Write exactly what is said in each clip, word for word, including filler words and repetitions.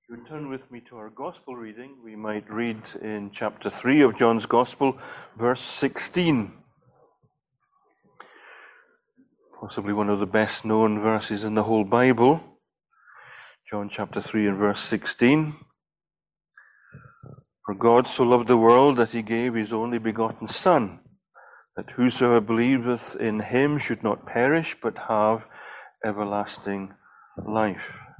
If you turn with me to our Gospel reading, we might read in chapter three of John's Gospel, verse sixteen. Possibly one of the best known verses in the whole Bible. John chapter three and verse sixteen. For God so loved the world that he gave his only begotten Son, that whosoever believeth in him should not perish, but have everlasting life.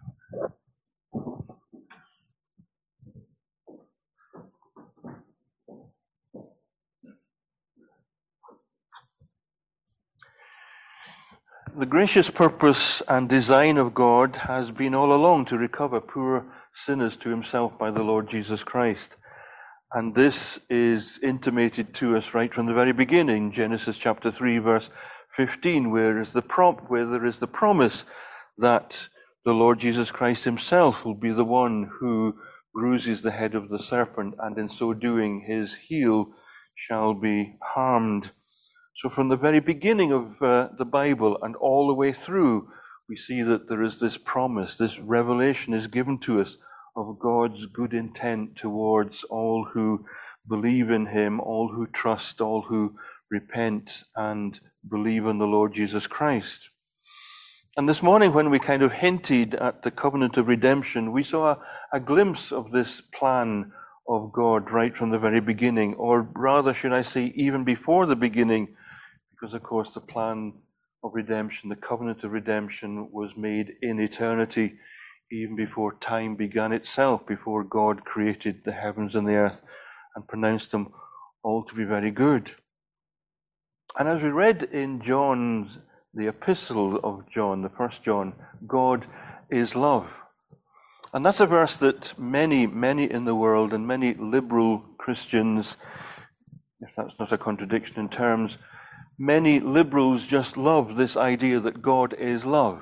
The gracious purpose and design of God has been all along to recover poor sinners to himself by the Lord Jesus Christ. And this is intimated to us right from the very beginning, Genesis chapter three, verse fifteen, where is the prompt, where there is the promise that the Lord Jesus Christ himself will be the one who bruises the head of the serpent, and in so doing his heel shall be harmed. So from the very beginning of uh, the Bible and all the way through, we see that there is this promise, this revelation is given to us of God's good intent towards all who believe in him, all who trust, all who repent and believe in the Lord Jesus Christ. And this morning, when we kind of hinted at the covenant of redemption, we saw a, a glimpse of this plan of God right from the very beginning, or rather, should I say, even before the beginning, because, of course, the plan of redemption, the covenant of redemption, was made in eternity, even before time began itself, before God created the heavens and the earth and pronounced them all to be very good. And as we read in John's, the epistle of John, the first John, God is love. And that's a verse that many, many in the world, and many liberal Christians, if that's not a contradiction in terms, many liberals just love this idea that God is love.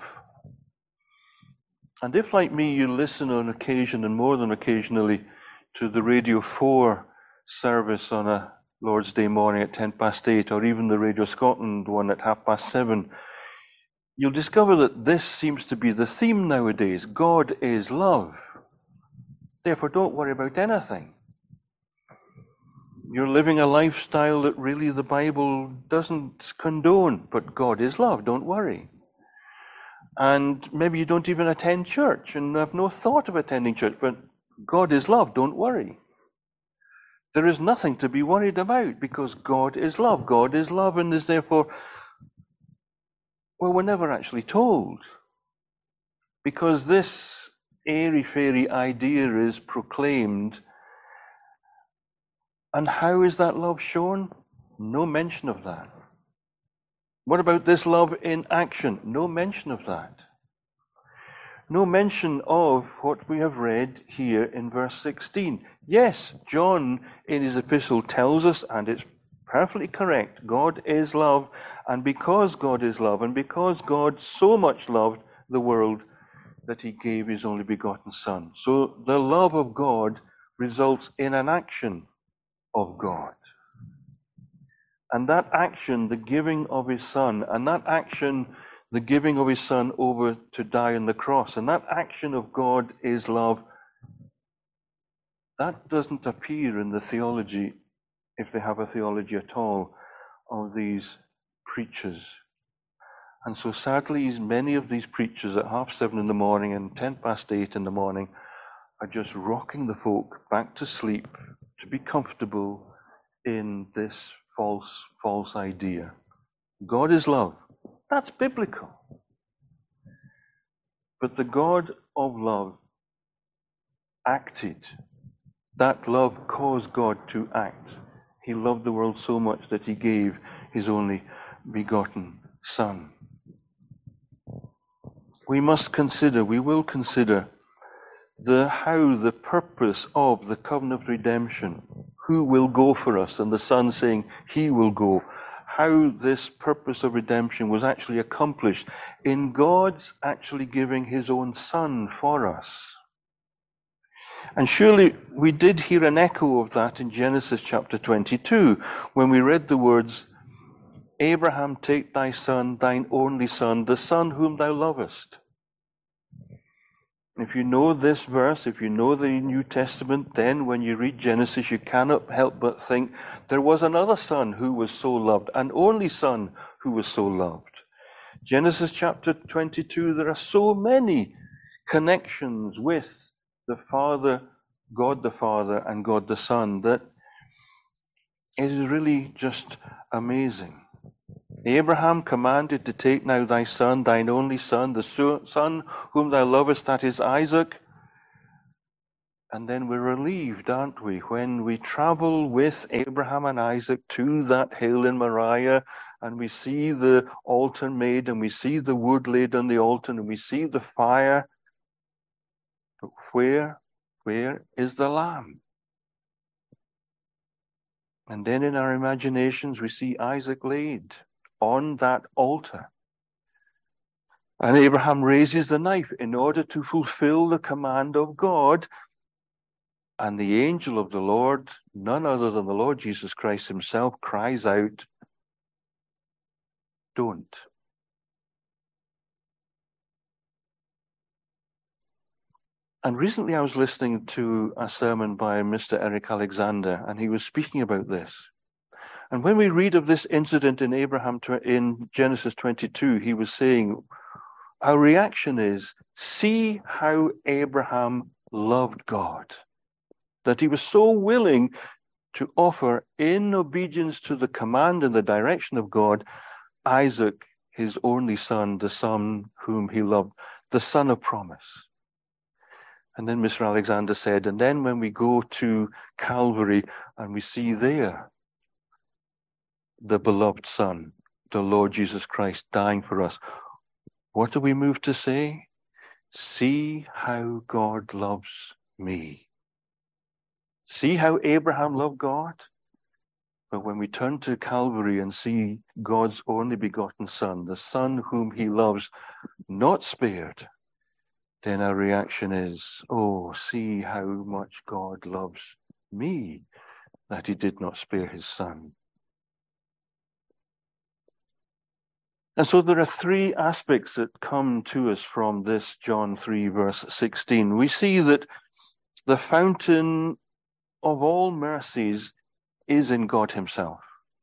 And if, like me, you listen on occasion, and more than occasionally, to the Radio four service on a Lord's Day morning at ten past eight, or even the Radio Scotland one at half past seven, you'll discover that this seems to be the theme nowadays. God is love. Therefore, don't worry about anything. You're living a lifestyle that really the Bible doesn't condone, but God is love, don't worry. And maybe you don't even attend church and have no thought of attending church, but God is love, don't worry. There is nothing to be worried about because God is love. God is love and is therefore, well, we're never actually told. Because this airy-fairy idea is proclaimed. And how is that love shown? No mention of that. What about this love in action? No mention of that. No mention of what we have read here in verse sixteen. Yes, John in his epistle tells us, and it's perfectly correct, God is love, and because God is love, and because God so much loved the world that he gave his only begotten Son. So the love of God results in an action of God. And that action, the giving of his Son, and that action, the giving of his Son over to die on the cross, and that action of God is love, that doesn't appear in the theology, if they have a theology at all, of these preachers. And so sadly, many of these preachers at half seven in the morning and ten past eight in the morning are just rocking the folk back to sleep to be comfortable in this false, false idea. God is love. That's biblical. But the God of love acted. That love caused God to act. He loved the world so much that he gave his only begotten Son. We must consider, we will consider the how the purpose of the covenant of redemption, who will go for us, and the Son saying he will go, how this purpose of redemption was actually accomplished in God's actually giving his own Son for us. And surely we did hear an echo of that in Genesis chapter twenty-two, when we read the words, Abraham, take thy son, thine only son, the son whom thou lovest. If you know this verse, if you know the New Testament, then when you read Genesis, you cannot help but think there was another son who was so loved, an only son who was so loved. Genesis chapter twenty-two, there are so many connections with the Father, God the Father, and God the Son that it is really just amazing. Abraham commanded to take now thy son, thine only son, the son whom thou lovest, that is Isaac. And then we're relieved, aren't we, when we travel with Abraham and Isaac to that hill in Moriah, and we see the altar made, and we see the wood laid on the altar, and we see the fire. But where, where is the lamb? And then in our imaginations, we see Isaac laid on that altar. And Abraham raises the knife in order to fulfill the command of God. And the angel of the Lord, none other than the Lord Jesus Christ himself, cries out, "Don't." And recently I was listening to a sermon by Mister Eric Alexander, and he was speaking about this. And when we read of this incident in Abraham in Genesis twenty-two, he was saying, our reaction is, see how Abraham loved God, that he was so willing to offer, in obedience to the command and the direction of God, Isaac, his only son, the son whom he loved, the son of promise. And then Mister Alexander said, and then when we go to Calvary and we see there the beloved Son, the Lord Jesus Christ, dying for us, what do we move to say? See how God loves me. See how Abraham loved God? But when we turn to Calvary and see God's only begotten Son, the Son whom he loves, not spared, then our reaction is, oh, see how much God loves me, that he did not spare his Son. And so there are three aspects that come to us from this John three, verse sixteen. We see that the fountain of all mercies is in God himself.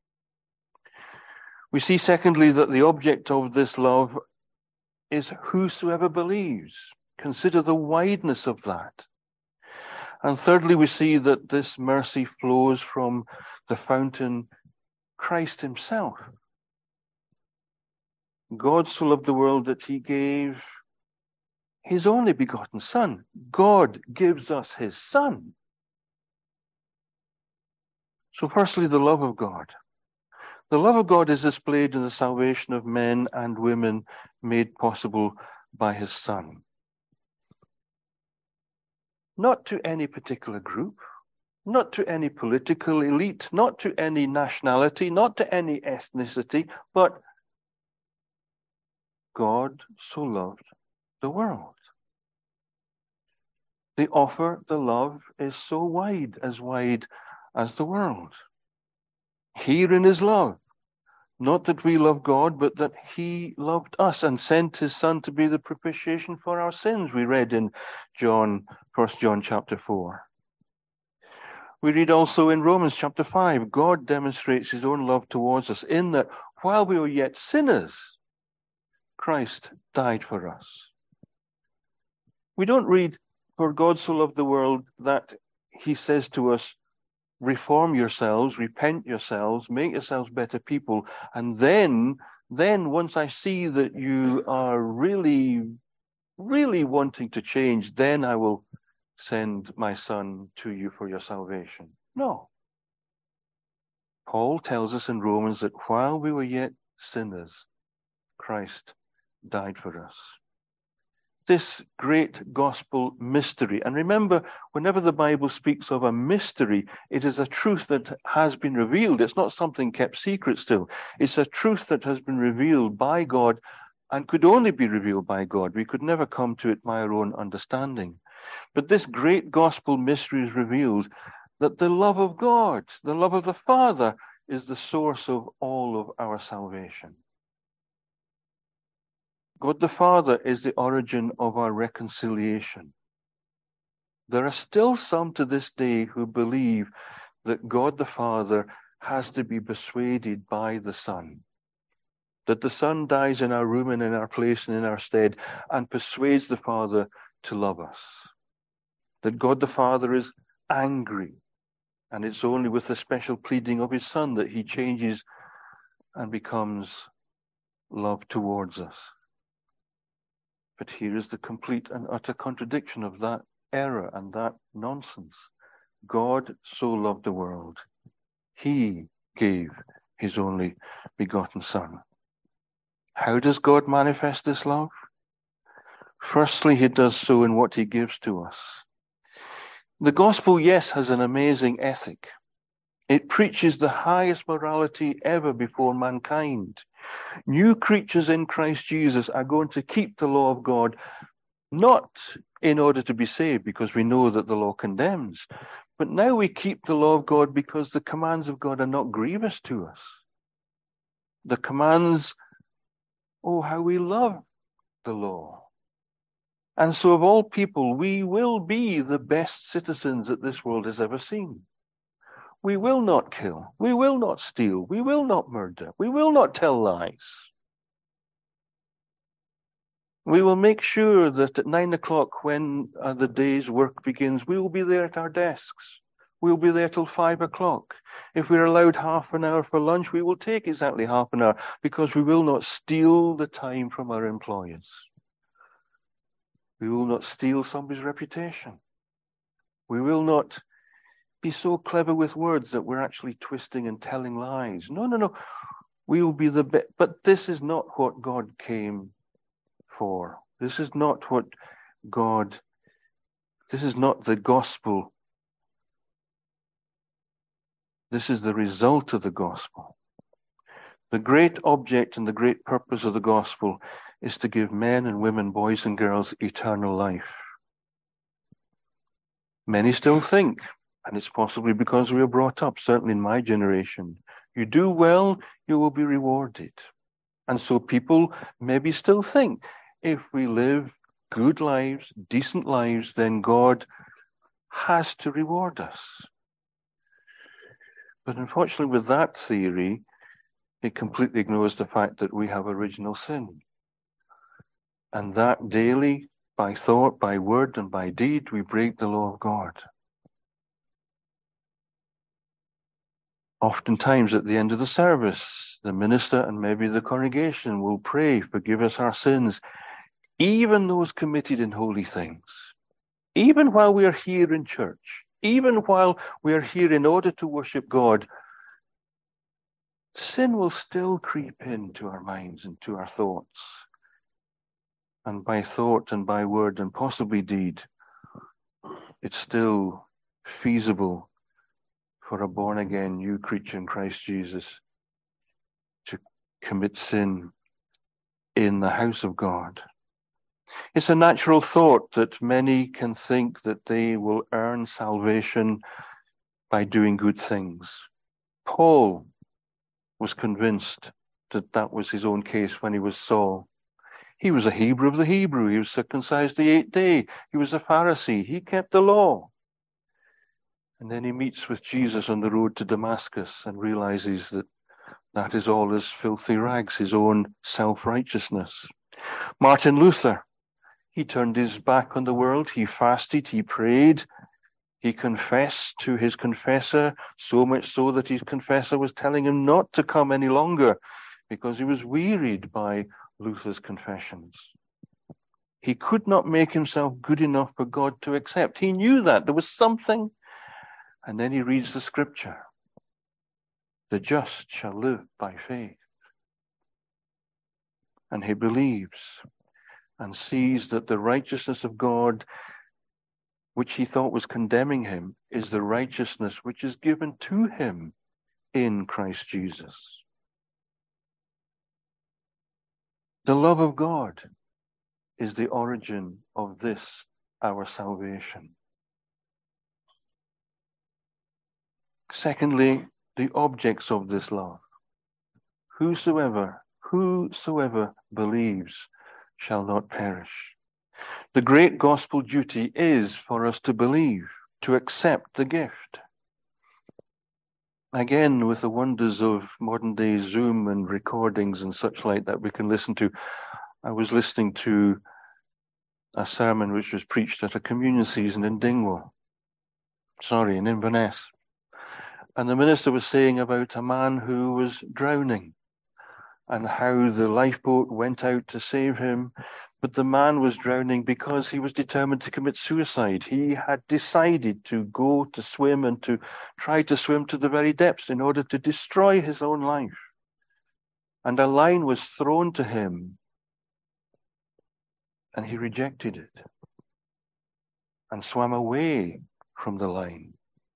We see, secondly, that the object of this love is whosoever believes. Consider the wideness of that. And thirdly, we see that this mercy flows from the fountain, Christ himself. God so loved the world that he gave his only begotten Son. God gives us his Son. So firstly, the love of God. The love of God is displayed in the salvation of men and women made possible by his Son. Not to any particular group, not to any political elite, not to any nationality, not to any ethnicity, but God so loved the world. The offer, the love, is so wide, as wide as the world. Herein is love. Not that we love God, but that he loved us and sent his Son to be the propitiation for our sins, we read in John, First John chapter four. We read also in Romans chapter five, God demonstrates his own love towards us in that while we were yet sinners, Christ died for us. We don't read, for God so loved the world, that he says to us, reform yourselves, repent yourselves, make yourselves better people, and then, then once I see that you are really, really wanting to change, then I will send my Son to you for your salvation. No. Paul tells us in Romans that while we were yet sinners, Christ died for us. This great gospel mystery. And remember, whenever the Bible speaks of a mystery, it is a truth that has been revealed. It's not something kept secret still. It's a truth that has been revealed by God and could only be revealed by God. We could never come to it by our own understanding. But this great gospel mystery is revealed that the love of God, the love of the Father, is the source of all of our salvation. God the Father is the origin of our reconciliation. There are still some to this day who believe that God the Father has to be persuaded by the Son, that the Son dies in our room and in our place and in our stead and persuades the Father to love us, that God the Father is angry, and it's only with the special pleading of his Son that he changes and becomes love towards us. But here is the complete and utter contradiction of that error and that nonsense. God so loved the world, he gave his only begotten Son. How does God manifest this love? Firstly, he does so in what he gives to us. The gospel, yes, has an amazing ethic. It preaches the highest morality ever before mankind. New creatures in Christ Jesus are going to keep the law of God, not in order to be saved, because we know that the law condemns, but now we keep the law of God because the commands of God are not grievous to us. The commands, oh, how we love the law. And so of all people, we will be the best citizens that this world has ever seen. We will not kill. We will not steal. We will not murder. We will not tell lies. We will make sure that at nine o'clock when uh, the day's work begins, we will be there at our desks. We'll be there till five o'clock. If we're allowed half an hour for lunch, we will take exactly half an hour because we will not steal the time from our employers. We will not steal somebody's reputation. We will not be so clever with words that we're actually twisting and telling lies. No, no, no. We will be the best. But this is not what God came for. This is not what God, this is not the gospel. This is the result of the gospel. The great object and the great purpose of the gospel is to give men and women, boys and girls, eternal life. Many still think, and it's possibly because we were brought up, certainly in my generation, you do well, you will be rewarded. And so people maybe still think, if we live good lives, decent lives, then God has to reward us. But unfortunately, with that theory, it completely ignores the fact that we have original sin. And that daily, by thought, by word, and by deed, we break the law of God. Oftentimes at the end of the service, the minister and maybe the congregation will pray, forgive us our sins, even those committed in holy things. Even while we are here in church, even while we are here in order to worship God, sin will still creep into our minds and to our thoughts. And by thought and by word and possibly deed, it's still feasible for a born-again new creature in Christ Jesus to commit sin in the house of God. It's a natural thought that many can think that they will earn salvation by doing good things. Paul was convinced that that was his own case when he was Saul. He was a Hebrew of the Hebrew. He was circumcised the eighth day. He was a Pharisee. He kept the law. And then he meets with Jesus on the road to Damascus and realizes that that is all his filthy rags, his own self-righteousness. Martin Luther, he turned his back on the world. He fasted. He prayed. He confessed to his confessor, so much so that his confessor was telling him not to come any longer because he was wearied by Luther's confessions. He could not make himself good enough for God to accept. He knew that there was something. And then he reads the scripture. The just shall live by faith. And he believes and sees that the righteousness of God, which he thought was condemning him, is the righteousness which is given to him in Christ Jesus. The love of God is the origin of this, our salvation. Secondly, the objects of this love. Whosoever, whosoever believes shall not perish. The great gospel duty is for us to believe, to accept the gift. Again, with the wonders of modern day Zoom and recordings and such like that we can listen to, I was listening to a sermon which was preached at a communion season in Dingwall, sorry, in Inverness. And the minister was saying about a man who was drowning and how the lifeboat went out to save him. But the man was drowning because he was determined to commit suicide. He had decided to go to swim and to try to swim to the very depths in order to destroy his own life. And a line was thrown to him, and he rejected it and swam away from the line.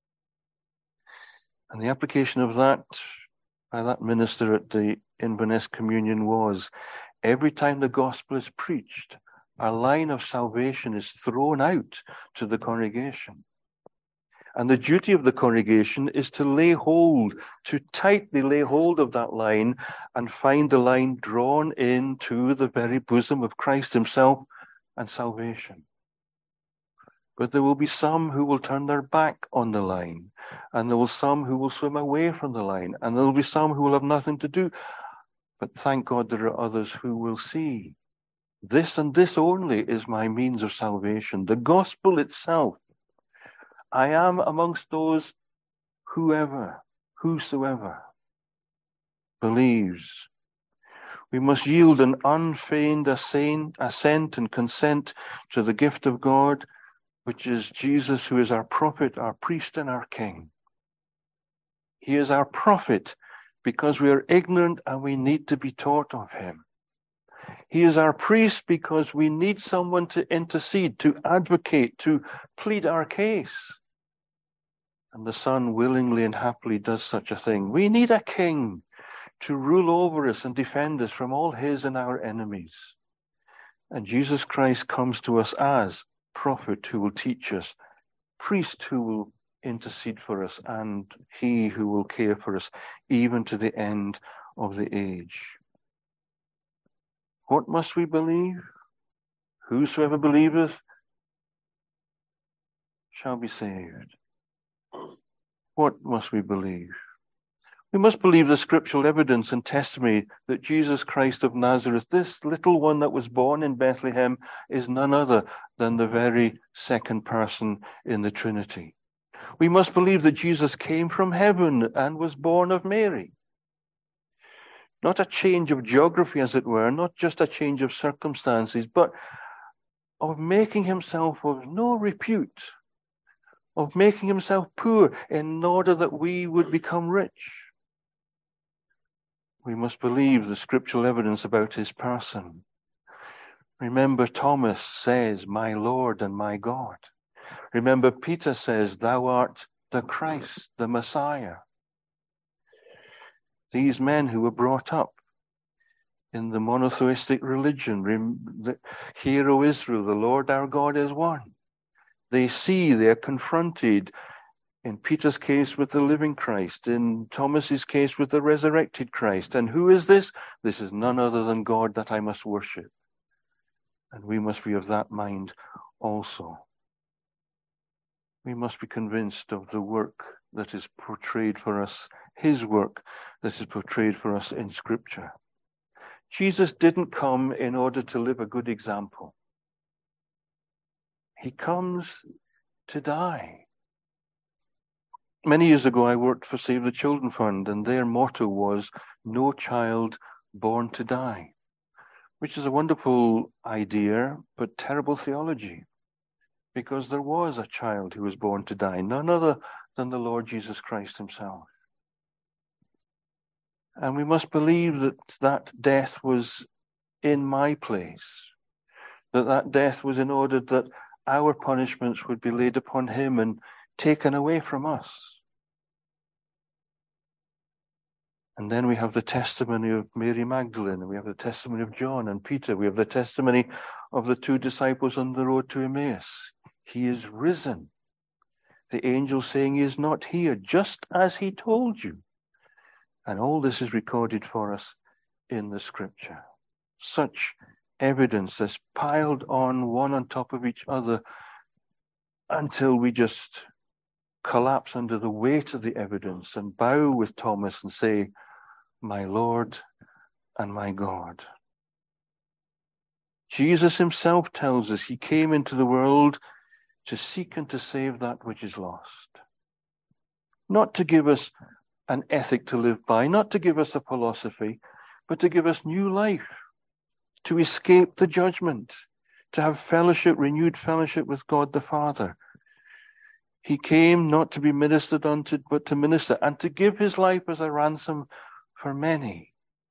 And the application of that by that minister at the Inverness Communion was, every time the gospel is preached, a line of salvation is thrown out to the congregation. And the duty of the congregation is to lay hold, to tightly lay hold of that line and find the line drawn into the very bosom of Christ himself and salvation. But there will be some who will turn their back on the line, and there will be some who will swim away from the line, and there will be some who will have nothing to do. But thank God there are others who will see, this and this only is my means of salvation. The gospel itself. I am amongst those whoever, whosoever believes. We must yield an unfeigned assent and consent to the gift of God, which is Jesus, who is our prophet, our priest, and our king. He is our prophet because we are ignorant and we need to be taught of him. He is our priest because we need someone to intercede, to advocate, to plead our case. And the Son willingly and happily does such a thing. We need a king to rule over us and defend us from all his and our enemies. And Jesus Christ comes to us as prophet who will teach us, priest who will intercede for us, and he who will care for us even to the end of the age. What must we believe? Whosoever believeth shall be saved. What must we believe? We must believe the scriptural evidence and testimony that Jesus Christ of Nazareth, this little one that was born in Bethlehem, is none other than the very second person in the Trinity. We must believe that Jesus came from heaven and was born of Mary. Not a change of geography, as it were, not just a change of circumstances, but of making himself of no repute, of making himself poor in order that we would become rich. We must believe the scriptural evidence about his person. Remember, Thomas says, "My Lord and my God." Remember, Peter says, "Thou art the Christ, the Messiah." These men who were brought up in the monotheistic religion, "Hear, O Israel, the Lord our God is one." They see, they are confronted, in Peter's case with the living Christ, in Thomas's case with the resurrected Christ. And who is this? This is none other than God that I must worship. And we must be of that mind also. We must be convinced of the work that is portrayed for us, his work that is portrayed for us in Scripture. Jesus didn't come in order to live a good example. He comes to die. Many years ago, I worked for Save the Children Fund, and their motto was, "No child born to die," which is a wonderful idea, but terrible theology, because there was a child who was born to die, none other than the Lord Jesus Christ himself. And we must believe that that death was in my place, that that death was in order that our punishments would be laid upon him and taken away from us. And then we have the testimony of Mary Magdalene, and we have the testimony of John and Peter. We have the testimony of the two disciples on the road to Emmaus. He is risen. The angel saying he is not here, just as he told you. And all this is recorded for us in the Scripture. Such evidence that's piled on one on top of each other until we just collapse under the weight of the evidence and bow with Thomas and say, my Lord and my God. Jesus himself tells us he came into the world to seek and to save that which is lost. Not to give us an ethic to live by, not to give us a philosophy, but to give us new life, to escape the judgment, to have fellowship, renewed fellowship with God the Father. He came not to be ministered unto, but to minister, and to give his life as a ransom for many.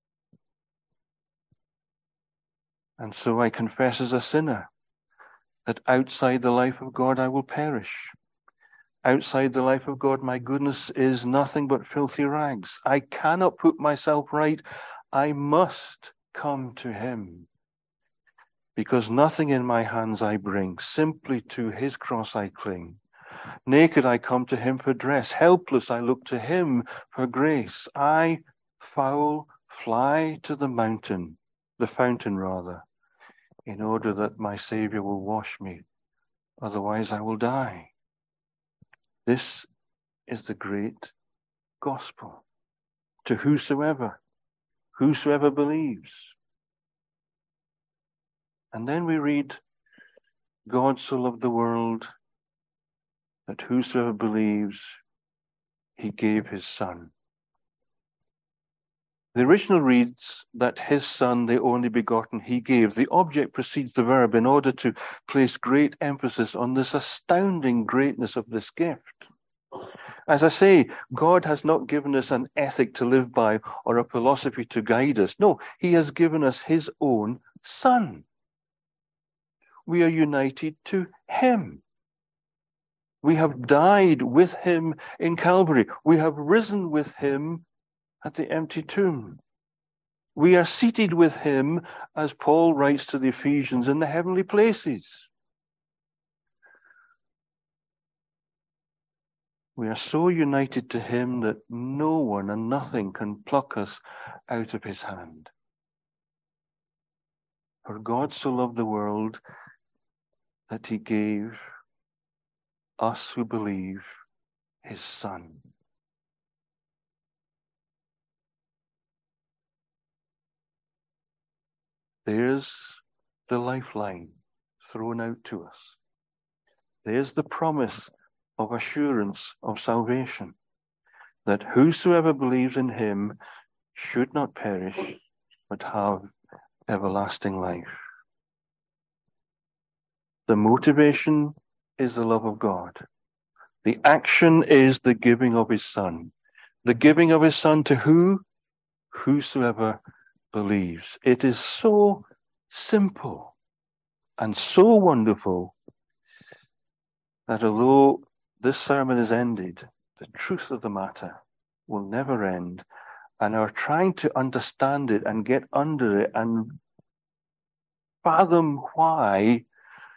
And so I confess as a sinner that outside the life of God I will perish. Outside the life of God, my goodness is nothing but filthy rags. I cannot put myself right. I must come to him. Because nothing in my hands I bring, simply to his cross I cling. Naked I come to him for dress, helpless I look to him for grace. I, foul, fly to the mountain, the fountain rather, in order that my Saviour will wash me, otherwise I will die. This is the great gospel to whosoever, whosoever believes. And then we read, God so loved the world that whosoever believes, he gave his Son. The original reads that his Son, the only begotten, he gave. The object precedes the verb in order to place great emphasis on this astounding greatness of this gift. As I say, God has not given us an ethic to live by or a philosophy to guide us. No, he has given us his own Son. We are united to him. We have died with him in Calvary. We have risen with him at the empty tomb. We are seated with him, as Paul writes to the Ephesians, in the heavenly places. We are so united to him that no one and nothing can pluck us out of his hand. For God so loved the world that he gave us who believe his Son. There's the lifeline thrown out to us. There's the promise of assurance of salvation, that whosoever believes in him should not perish, but have everlasting life. The motivation is the love of God. The action is the giving of his Son. The giving of his Son to who? Whosoever believes. It is so simple and so wonderful that although this sermon is ended, the truth of the matter will never end, and our trying to understand it and get under it and fathom why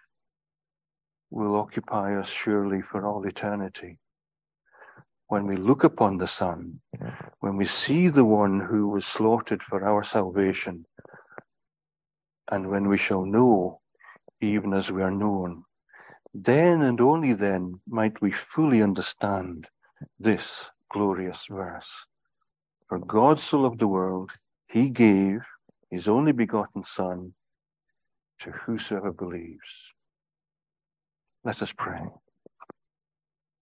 will occupy us surely for all eternity. When we look upon the Son, when we see the one who was slaughtered for our salvation, and when we shall know, even as we are known, then and only then might we fully understand this glorious verse. For God so loved the world, he gave his only begotten Son to whosoever believes. Let us pray.